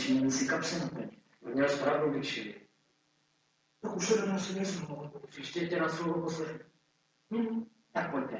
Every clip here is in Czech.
měl si kapsy naplnit. Měl správnou dikši. Tak už jeden si nezmohl. Příště tě na slovo poslechnu. Tak pojďte.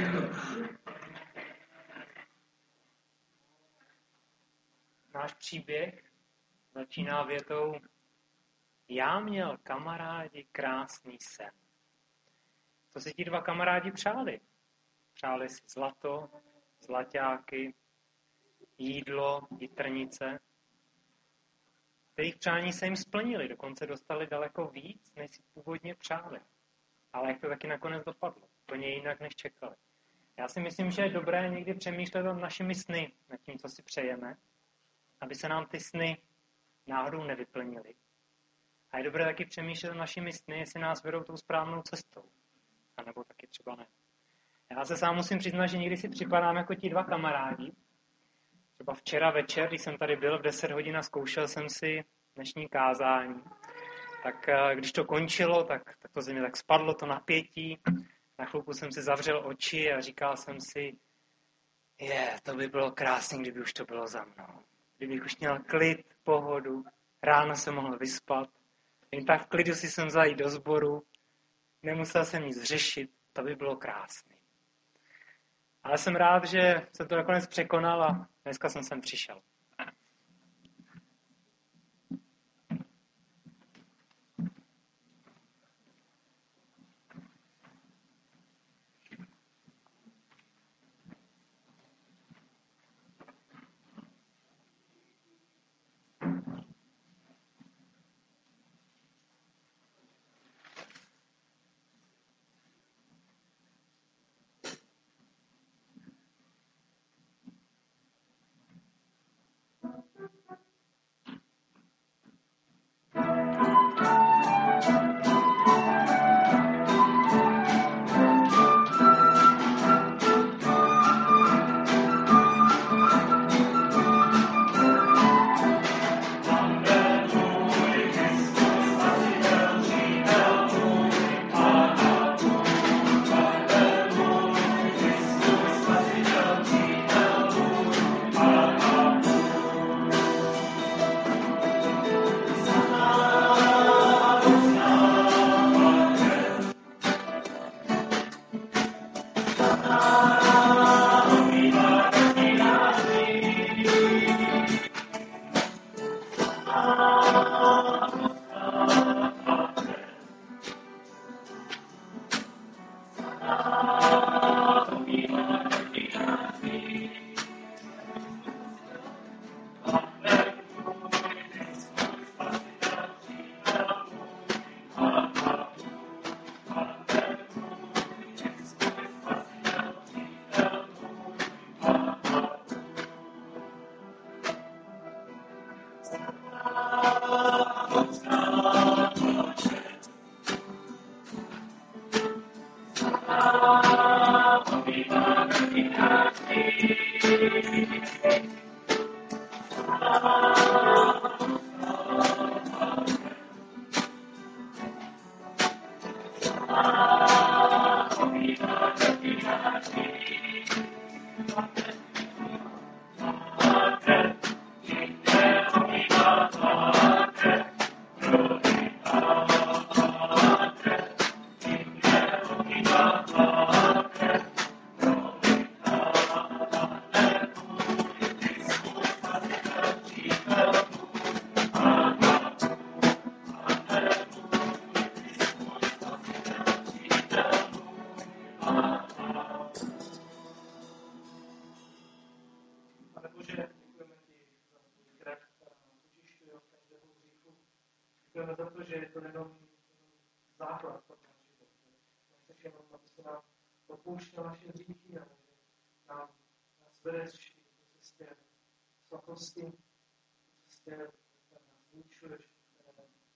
Náš příběh začíná větou: já měl kamarádi krásný sen. To si ti dva kamarádi přáli. Přáli si zlato, zlaťáky, jídlo, jitrnice. Jejich přání se jim splnili, dokonce dostali daleko víc, než si původně přáli. Ale jak to taky nakonec dopadlo? Úplně jinak, než čekali. Já si myslím, že je dobré někdy přemýšlet nad našimi sny, nad tím, co si přejeme, aby se nám ty sny náhodou nevyplnily. A je dobré taky přemýšlet nad našimi sny, jestli nás vedou tou správnou cestou. A nebo taky třeba ne. Já se sám musím přiznat, že někdy si připadám jako ti dva kamarádi. Třeba včera večer, když jsem tady byl v 10 hodin a zkoušel jsem si dnešní kázání, tak když to končilo, tak to ze mě tak spadlo to napětí. Na chvilku jsem si zavřel oči a říkal jsem si, to by bylo krásné, kdyby už to bylo za mnou. Kdybych už měl klid, pohodu, ráno se mohl vyspat. Jen tak v klidu si jsem vzal jít do sboru, nemusel jsem nic řešit, to by bylo krásné. Ale jsem rád, že jsem to nakonec překonal a dneska jsem sem přišel. Děkujeme za to, že je to jenom základ pro náš život. Nechceš jenom, aby se nám odpouštěl naše hříchy, ale že nás vedeš do cestě svatosti, do cestě, která nás zničuješ, která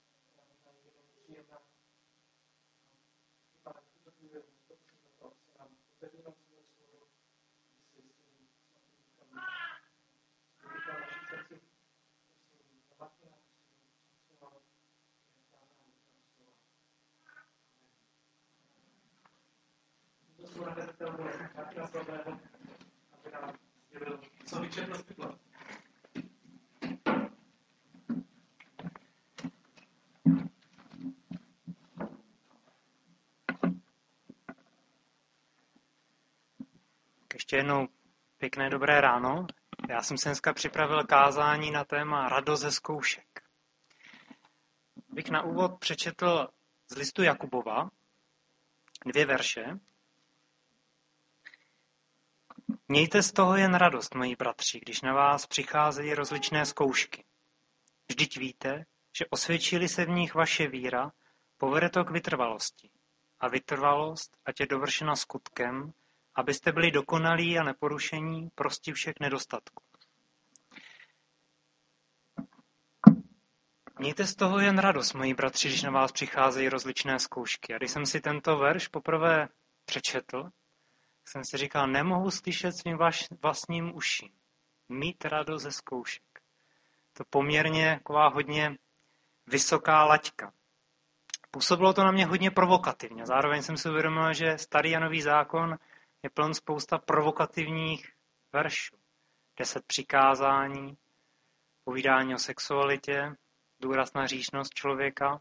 nám jenom příjemná. Pane, v tuto chvíli prosím za to, aby se nám otevřelo své slovo, aby se s tím svatým duchem vykal naši srdci. Prosím, zamatni nás, prosím, to jsou nakazatelné Martina Slabého, aby nám sdělil, co vyčetl světlo. Ještě jednou pěkné dobré ráno. Já jsem si dneska připravil kázání na téma radost ze zkoušek. Bych na úvod přečetl z listu Jakubova 2 verše. Mějte z toho jen radost, moji bratři, když na vás přicházejí rozličné zkoušky. Vždyť víte, že osvědčí-li se v nich vaše víra, povede to k vytrvalosti. A vytrvalost, ať je dovršena skutkem, abyste byli dokonalí a neporušení prosti všech nedostatků. Mějte z toho jen radost, moji bratři, když na vás přicházejí rozličné zkoušky. A když jsem si tento verš poprvé přečetl, jsem si říkal, nemohu slyšet svým vlastním uším. Mít radost ze zkoušek. To poměrně taková hodně vysoká laťka. Působilo to na mě hodně provokativně. Zároveň jsem si uvědomil, že Starý a Nový zákon je pln spousta provokativních veršů. 10 přikázání, povídání o sexualitě, důraz na hříšnost člověka.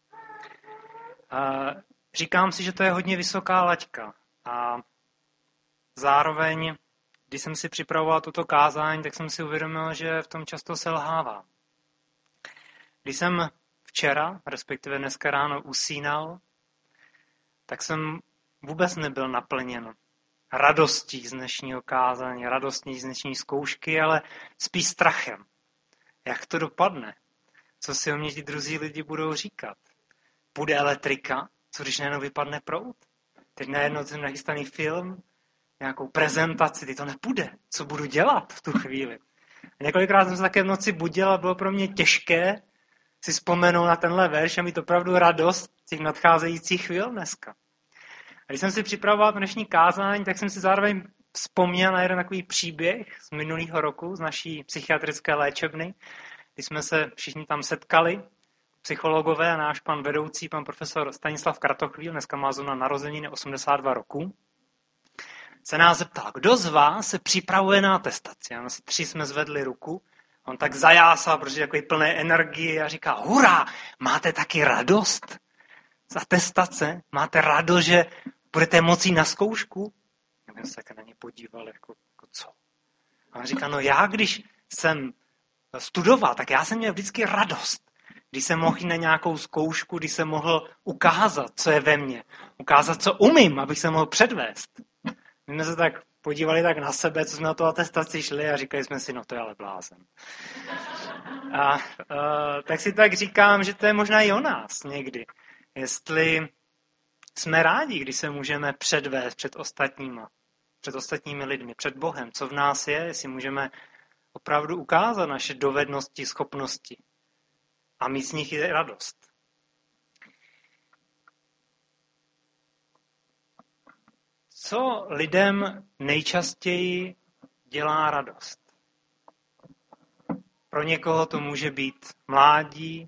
Říkám si, že to je hodně vysoká laťka. A zároveň, když jsem si připravoval toto kázání, tak jsem si uvědomil, že v tom často selhávám. Když jsem včera, respektive dneska ráno usínal, tak jsem vůbec nebyl naplněn radostí z dnešního kázání, radostí z dnešní zkoušky, ale spíš strachem. Jak to dopadne? Co si o mě ti druzí lidi budou říkat? Bude elektrika? Co když najednou vypadne proud? Teď najednou jsem nachystaný film, nějakou prezentaci, ty to nepůjde. Co budu dělat v tu chvíli? A několikrát jsem se také v noci budil a bylo pro mě těžké si vzpomenout na tenhle verš a mít opravdu radost těch nadcházejících chvíl dneska. A když jsem si připravoval dnešní kázání, tak jsem si zároveň vzpomněl na jeden takový příběh z minulého roku, z naší psychiatrické léčebny, kdy jsme se všichni tam setkali, psychologové a náš pan vedoucí, pan profesor Stanislav Kratochvíl, dneska má zrovna narozeniny 82 roku, se nás zeptal, kdo z vás se připravuje na atestaci. A asi 3 jsme zvedli ruku. On tak zajásal, protože je takový plné energie a říká, hurá, máte taky radost z atestace? Máte radost, že budete moci na zkoušku? Já jsem se tak na ně podíval, jako co? A on říká, no já, když jsem studoval, tak já jsem měl vždycky radost. Když jsem mohl jít na nějakou zkoušku, když jsem mohl ukázat, co je ve mně. Ukázat, co umím, abych se mohl předvést. My jsme se tak podívali tak na sebe, co jsme na tu atestaci šli a říkali jsme si, no to je ale blázen. Tak si tak říkám, že to je možná i o nás někdy. Jestli jsme rádi, když se můžeme předvést před ostatními lidmi, před Bohem, co v nás je, jestli můžeme opravdu ukázat naše dovednosti, schopnosti a mít z nich i radost. Co lidem nejčastěji dělá radost? Pro někoho to může být mládí,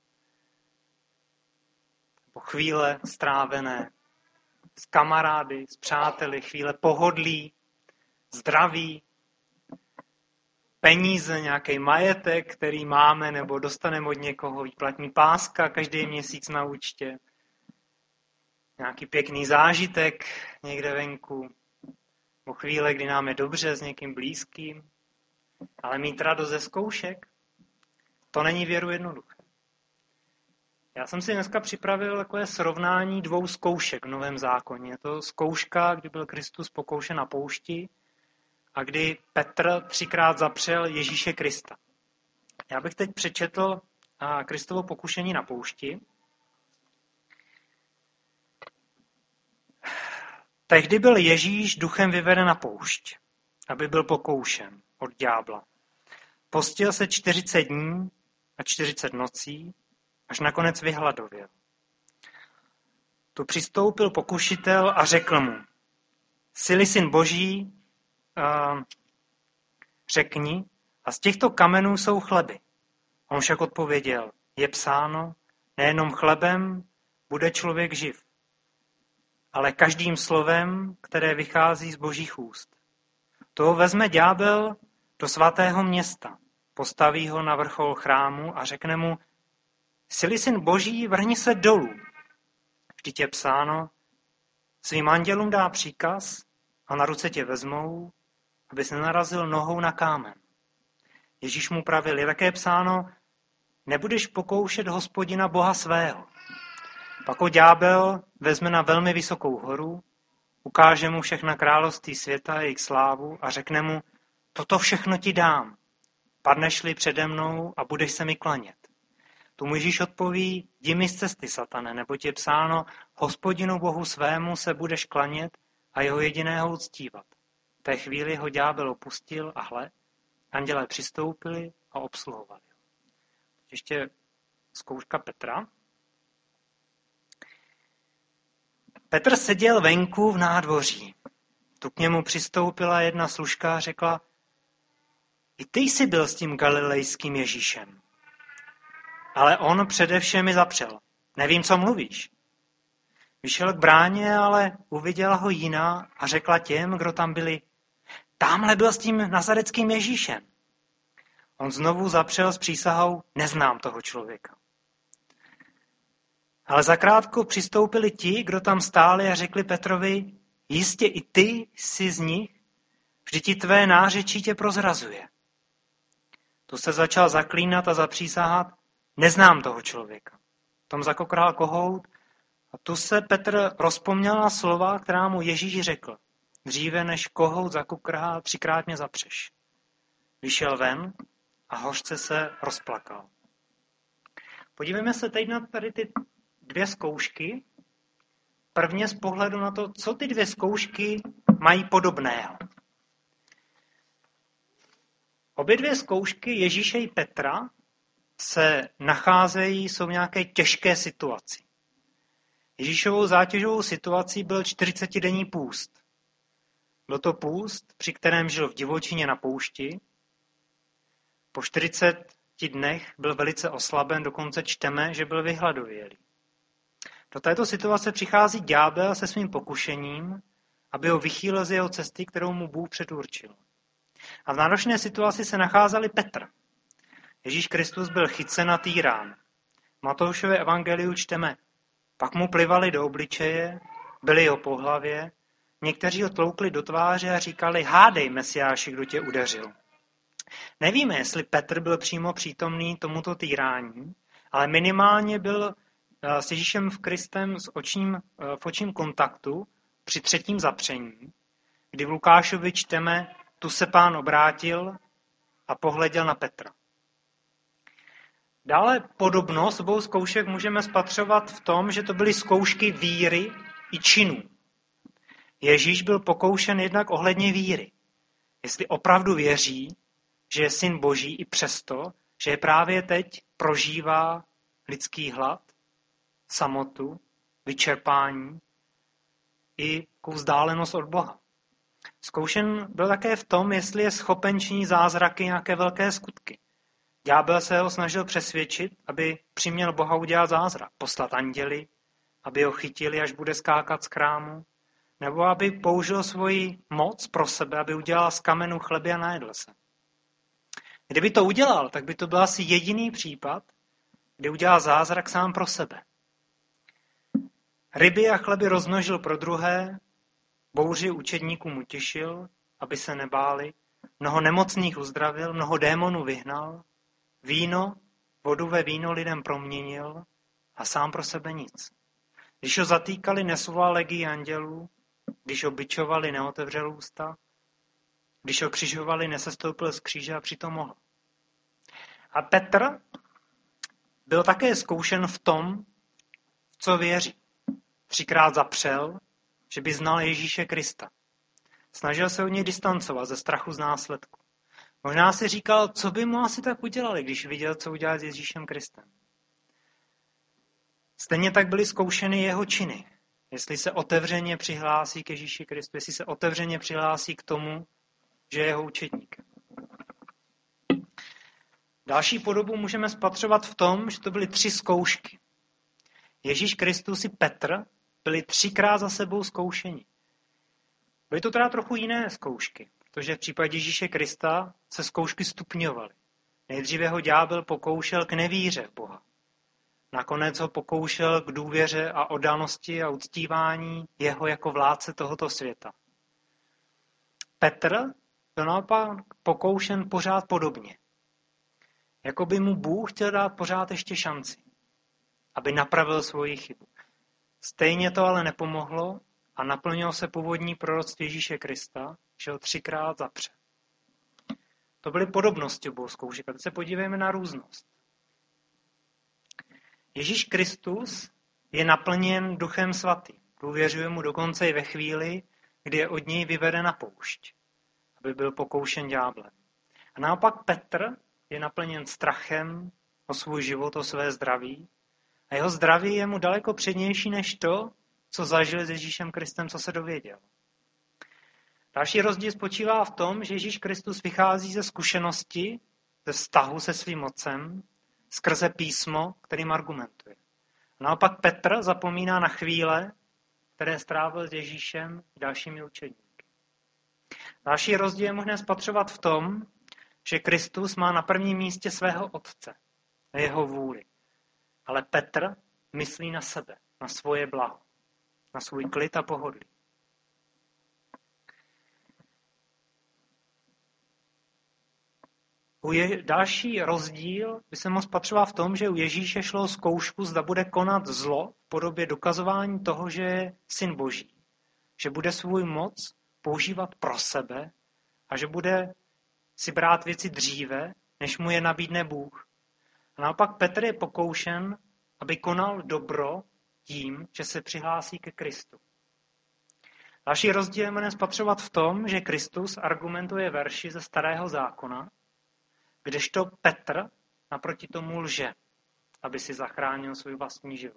nebo chvíle strávené s kamarády, s přáteli, chvíle pohodlí, zdraví, peníze, nějaký majetek, který máme, nebo dostaneme od někoho, výplatní páska každý měsíc na účtě, nějaký pěkný zážitek někde venku, po chvíle, kdy nám je dobře s někým blízkým, ale mít radost ze zkoušek, to není věru jednoduché. Já jsem si dneska připravil takové srovnání 2 zkoušek v Novém zákoně. Je to zkouška, kdy byl Kristus pokoušen na poušti a kdy Petr 3krát zapřel Ježíše Krista. Já bych teď přečetl Kristovo pokušení na poušti. Tehdy byl Ježíš duchem vyveden na poušť, aby byl pokoušen od ďábla. Postil se 40 dní a 40 nocí, až nakonec vyhladověl. Tu přistoupil pokušitel a řekl mu, jsi-li syn Boží, řekni, a z těchto kamenů jsou chleby. On však odpověděl, je psáno, nejenom chlebem bude člověk živ, ale každým slovem, které vychází z Božích úst. To vezme ďábel do svatého města, postaví ho na vrchol chrámu a řekne mu, jsi-li syn Boží, vrhni se dolů. Vždyť je psáno, svým andělům dá příkaz a na ruce tě vezmou, abys nenarazil nohou na kámen. Ježíš mu pravil, je také psáno, nebudeš pokoušet Hospodina Boha svého. Pak ho ďábel vezme na velmi vysokou horu, ukáže mu všechna království světa a jejich slávu a řekne mu, toto všechno ti dám, padneš-li přede mnou a budeš se mi klanět. Tu mu Ježíš odpoví, jdi mi z cesty, satane, neboť je psáno, Hospodinu Bohu svému se budeš klanět a jeho jediného uctívat. V té chvíli ho ďábel opustil a hle, andělé přistoupili a obsluhovali. Ještě zkouška Petra. Petr seděl venku v nádvoří. Tu k němu přistoupila jedna služka a řekla, i ty jsi byl s tím galilejským Ježíšem. Ale on především mi zapřel. Nevím, co mluvíš. Vyšel k bráně, ale uviděla ho jiná a řekla těm, kdo tam byli, tamhle byl s tím nazareckým Ježíšem. On znovu zapřel s přísahou, neznám toho člověka. Ale zakrátko přistoupili ti, kdo tam stáli a řekli Petrovi, jistě i ty jsi z nich, vždyť ti tvé nářečí tě prozrazuje. Tu se začal zaklínat a zapřísahat, neznám toho člověka. Tom zakokral kohout a tu se Petr rozpomněl na slova, která mu Ježíš řekl. Dříve než kohout zakukrhá, 3krát mě zapřeš. Vyšel ven a hořce se rozplakal. Podívejme se teď na tady ty 2 zkoušky. Prvně z pohledu na to, co ty 2 zkoušky mají podobného. Obě 2 zkoušky Ježíše i Petra se nacházejí, jsou v nějaké těžké situaci. Ježíšovou zátěžovou situací byl 40denní půst. Byl to půst, při kterém žil v divočině na poušti. Po 40 dnech byl velice oslaben, dokonce čteme, že byl vyhladovělý. Do této situace přichází ďábel se svým pokušením, aby ho vychýlil z jeho cesty, kterou mu Bůh předurčil. A v náročné situaci se nacházeli Petr. Ježíš Kristus byl chycen a týrán. V Matoušově evangeliu čteme, pak mu plivali do obličeje, byli ho po hlavě, někteří ho tloukli do tváře a říkali, hádej, Mesiáši, kdo tě udeřil. Nevíme, jestli Petr byl přímo přítomný tomuto týrání, ale minimálně byl s Ježíšem Kristem v očním kontaktu při 3. zapření, kdy v Lukášovi čteme, tu se Pán obrátil a pohleděl na Petra. Dále podobnost obou zkoušek můžeme spatřovat v tom, že to byly zkoušky víry i činů. Ježíš byl pokoušen jednak ohledně víry. Jestli opravdu věří, že je syn Boží i přesto, že právě teď prožívá lidský hlad, samotu, vyčerpání i vzdálenost od Boha. Zkoušen byl také v tom, jestli je schopen činit zázraky, nějaké velké skutky. Ďábel se ho snažil přesvědčit, aby přiměl Boha udělat zázrak, poslat anděli, aby ho chytili, až bude skákat z krámu, nebo aby použil svoji moc pro sebe, aby udělal z kamenu chleby a najedl se. Kdyby to udělal, tak by to byl asi jediný případ, kdy udělal zázrak sám pro sebe. Ryby a chleby rozmnožil pro druhé, bouři učedníkům utěšil, aby se nebáli, mnoho nemocných uzdravil, mnoho démonů vyhnal, vodu ve víno lidem proměnil a sám pro sebe nic. Když ho zatýkali, nesvolal legii andělů, když ho bičovali, neotevřel ústa, když ho křižovali, nesestoupil z kříže a přitom mohl. A Petr byl také zkoušen v tom, co věří. 3krát zapřel, že by znal Ježíše Krista. Snažil se od něj distancovat ze strachu z následku. Možná si říkal, co by mu asi tak udělali, když viděl, co udělal s Ježíšem Kristem. Stejně tak byly zkoušeny jeho činy. Jestli se otevřeně přihlásí k Ježíši Kristu, jestli se otevřeně přihlásí k tomu, že je jeho učedníkem. Další podobu můžeme spatřovat v tom, že to byly 3 zkoušky. Ježíš Kristus i Petr byli 3krát za sebou zkoušeni. Byly to teda trochu jiné zkoušky, protože v případě Ježíše Krista se zkoušky stupňovaly. Nejdříve ho ďábel pokoušel k nevíře v Boha. Nakonec ho pokoušel k důvěře a oddanosti a uctívání jeho jako vládce tohoto světa. Petr byl naopak pokoušen pořád podobně. Jako by mu Bůh chtěl dát pořád ještě šanci, aby napravil svoji chybu. Stejně to ale nepomohlo a naplnilo se původní proroctví Ježíše Krista, že ho 3krát zapře. To byly podobnosti obou zkoušek. A teď se podívejme na různost. Ježíš Kristus je naplněn Duchem Svatým. Důvěřuje mu dokonce i ve chvíli, kdy je od něj vyveden na poušť, aby byl pokoušen ďáblem. A naopak Petr je naplněn strachem o svůj život, o své zdraví. A jeho zdraví je mu daleko přednější než to, co zažil s Ježíšem Kristem, co se dověděl. Další rozdíl spočívá v tom, že Ježíš Kristus vychází ze zkušenosti, ze vztahu se svým otcem, skrze písmo, kterým argumentuje. A naopak Petr zapomíná na chvíle, které strávil s Ježíšem a dalšími učedníky. Další rozdíl je možné spatřovat v tom, že Kristus má na prvním místě svého otce a jeho vůli. Ale Petr myslí na sebe, na svoje blaho, na svůj klid a pohodlí. Další rozdíl by se mohl spatřovat v tom, že u Ježíše šlo o zkoušku, zda bude konat zlo v podobě dokazování toho, že je syn Boží. Že bude svůj moc používat pro sebe a že bude si brát věci dříve, než mu je nabídne Bůh. A naopak Petr je pokoušen, aby konal dobro tím, že se přihlásí ke Kristu. Další rozdíl je možné spatřovat v tom, že Kristus argumentuje verši ze Starého zákona, kdežto Petr naproti tomu lže, aby si zachránil svůj vlastní život.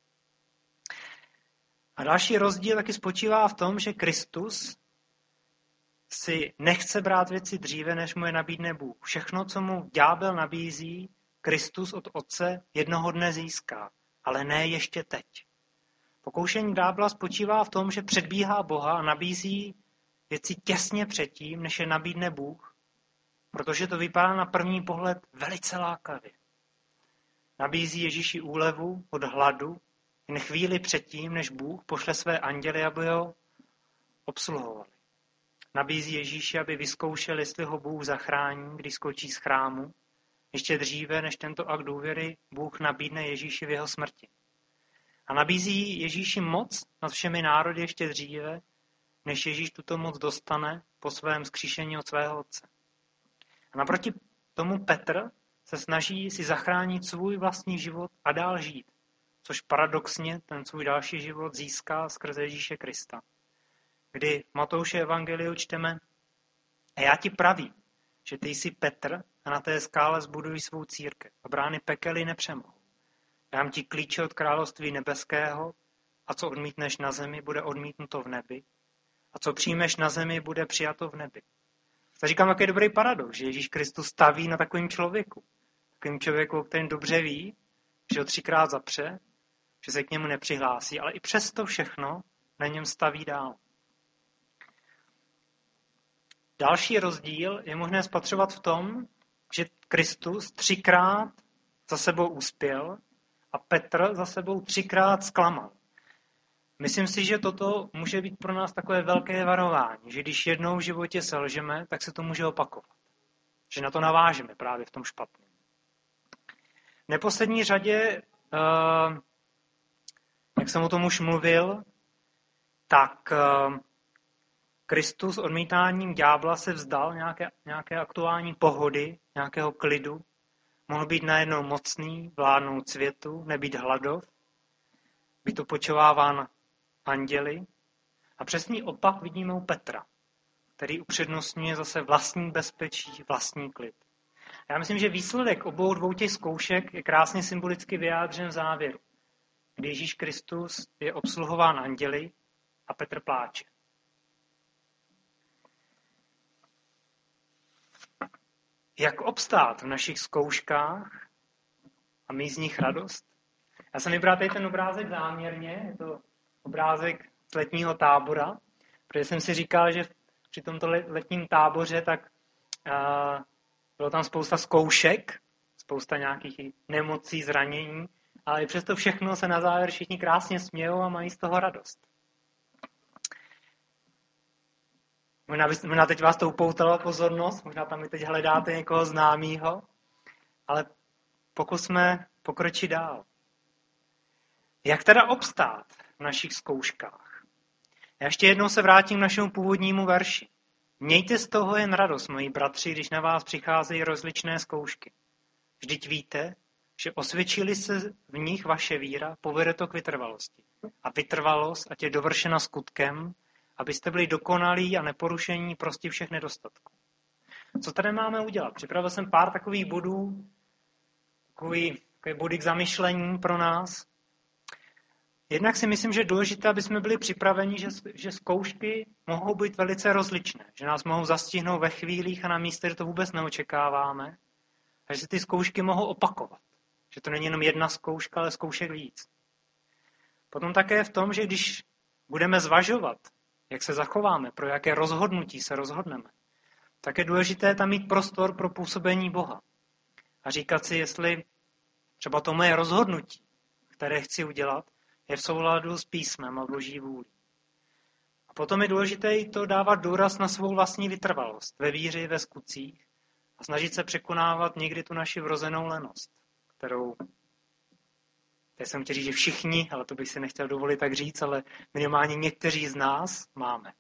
A další rozdíl taky spočívá v tom, že Kristus si nechce brát věci dříve, než mu je nabídne Bůh. Všechno, co mu ďábel nabízí, Kristus od Otce jednoho dne získá, ale ne ještě teď. Pokoušení ďábla spočívá v tom, že předbíhá Boha a nabízí věci těsně předtím, než je nabídne Bůh, protože to vypadá na první pohled velice lákavě. Nabízí Ježíši úlevu od hladu jen chvíli předtím, než Bůh pošle své anděly, aby ho obsluhovali. Nabízí Ježíši, aby vyzkoušel, jestli ho Bůh zachrání, když skočí z chrámu, ještě dříve, než tento akt důvěry Bůh nabídne Ježíši v jeho smrti. A nabízí Ježíši moc nad všemi národy ještě dříve, než Ježíš tuto moc dostane po svém vzkříšení od svého otce. A naproti tomu Petr se snaží si zachránit svůj vlastní život a dál žít, což paradoxně ten svůj další život získá skrze Ježíše Krista. Kdy v Matouše evangeliu čteme: A já ti pravím, že ty jsi Petr a na té skále zbuduj svou církev a brány pekely nepřemohou. Dám ti klíče od království nebeského a co odmítneš na zemi, bude odmítnuto v nebi a co přijmeš na zemi, bude přijato v nebi. Tak říkám, jaký dobrý paradox, že Ježíš Kristus staví na takovým člověku. Takovým člověku, který dobře ví, že ho 3krát zapře, že se k němu nepřihlásí, ale i přesto všechno na něm staví dál. Další rozdíl je možné spatřovat v tom, že Kristus 3krát za sebou uspěl a Petr za sebou 3krát zklamal. Myslím si, že toto může být pro nás takové velké varování, že když jednou v životě selžeme, tak se to může opakovat. Že na to navážeme právě v tom špatném. V neposlední řadě, jak jsem o tom už mluvil, tak Kristus odmítáním ďábla se vzdal nějaké aktuální pohody, nějakého klidu. Mohl být najednou mocný, vládnout světu, nebýt hladov, být opočováván anděli. A přesný opak vidíme u Petra, který upřednostňuje zase vlastní bezpečí, vlastní klid. Já myslím, že výsledek obou dvou těch zkoušek je krásně symbolicky vyjádřen v závěru, kdy Ježíš Kristus je obsluhován anděli a Petr pláče. Jak obstát v našich zkouškách a mít z nich radost? Já jsem vybral tady ten obrázek záměrně, je to obrázek z letního tábora, protože jsem si říkal, že při tomto letním táboře tak bylo tam spousta zkoušek, spousta nějakých nemocí, zranění, ale i přesto všechno se na závěr všichni krásně smějou a mají z toho radost. Možná teď vás to upoutalo pozornost, možná tam i teď hledáte někoho známého, ale pokusme pokročit dál. Jak teda obstát v našich zkouškách? Já ještě jednou se vrátím k našemu původnímu verši. Mějte z toho jen radost, moji bratři, když na vás přicházejí rozličné zkoušky. Vždyť víte, že osvědčili se v nich vaše víra, povede to k vytrvalosti. A vytrvalost, ať je dovršena skutkem, abyste byli dokonalí a neporušení prostě všech nedostatků. Co tady máme udělat? Připravil jsem pár takových bodů, takový body k zamyšlení pro nás. Jednak si myslím, že je důležité, aby jsme byli připraveni, že zkoušky mohou být velice rozličné, že nás mohou zastihnout ve chvílích a na místě, kde to vůbec neočekáváme, a že se ty zkoušky mohou opakovat. Že to není jenom jedna zkouška, ale zkoušek víc. Potom také v tom, že když budeme zvažovat, jak se zachováme, pro jaké rozhodnutí se rozhodneme, tak je důležité tam mít prostor pro působení Boha. A říkat si, jestli třeba to moje rozhodnutí, které chci udělat, je v souladu s písmem a Boží vůli. A potom je důležité i to dávat důraz na svou vlastní vytrvalost ve víře i ve skutcích a snažit se překonávat někdy tu naši vrozenou lenost, kterou, teď jsem chtěl říct, že všichni, ale to bych si nechtěl dovolit tak říct, ale minimálně někteří z nás máme.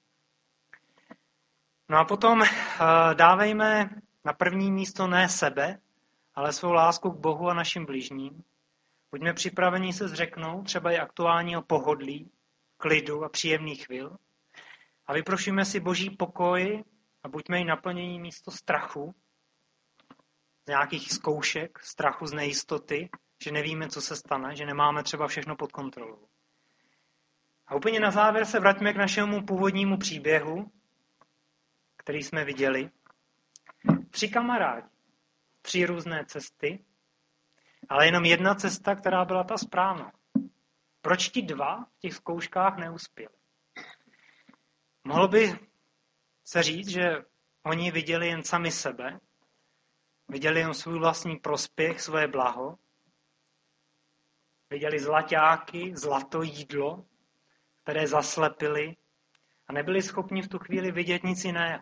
No a potom dávejme na první místo ne sebe, ale svou lásku k Bohu a našim bližním. Buďme připraveni se zřeknout třeba i aktuálního pohodlí, klidu a příjemných chvil. A vyprošujme si Boží pokoj a buďme i naplnění místo strachu, z nějakých zkoušek, strachu z nejistoty, že nevíme, co se stane, že nemáme třeba všechno pod kontrolou. A úplně na závěr se vraťme k našemu původnímu příběhu, který jsme viděli. 3 kamarádi, 3 různé cesty, ale jenom jedna cesta, která byla ta správná. Proč ti 2 v těch zkouškách neuspěli? Mohlo by se říct, že oni viděli jen sami sebe, viděli jen svůj vlastní prospěch, svoje blaho, viděli zlaťáky, zlato, jídlo, které zaslepili a nebyli schopni v tu chvíli vidět nic jiného.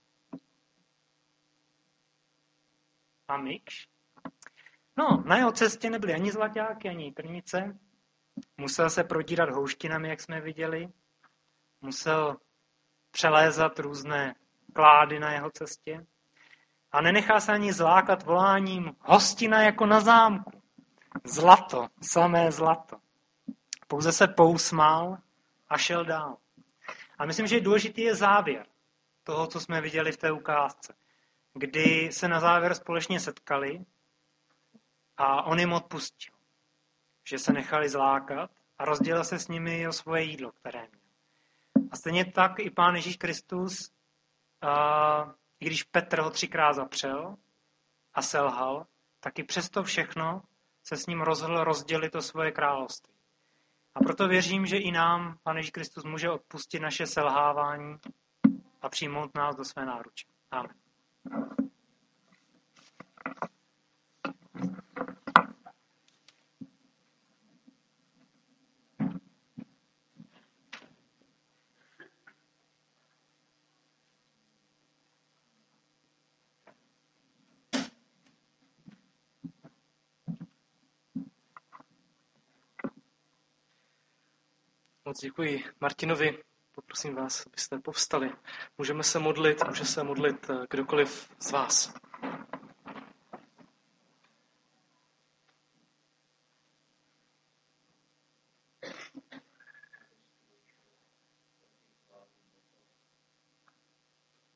A Mikš? No, na jeho cestě nebyly ani zlaťáky, ani trnice. Musel se prodírat houštinami, jak jsme viděli. Musel přelézat různé klády na jeho cestě. A nenechá se ani zlákat voláním hostina jako na zámku. Zlato, samé zlato. Pouze se pousmál a šel dál. A myslím, že důležitý je závěr toho, co jsme viděli v té ukázce. Kdy se na závěr společně setkali a on jim odpustil. Že se nechali zlákat a rozdělil se s nimi o svoje jídlo, které měl. A stejně tak i Pán Ježíš Kristus, i když Petr ho 3krát zapřel a selhal, tak i přesto všechno se s ním rozhodl rozdělit to svoje království. A proto věřím, že i nám Pán Ježíš Kristus může odpustit naše selhávání a přijmout nás do své náruče. Amen. Moc děkuji Martinovi. Poprosím vás, abyste povstali. Můžeme se modlit, může se modlit kdokoliv z vás.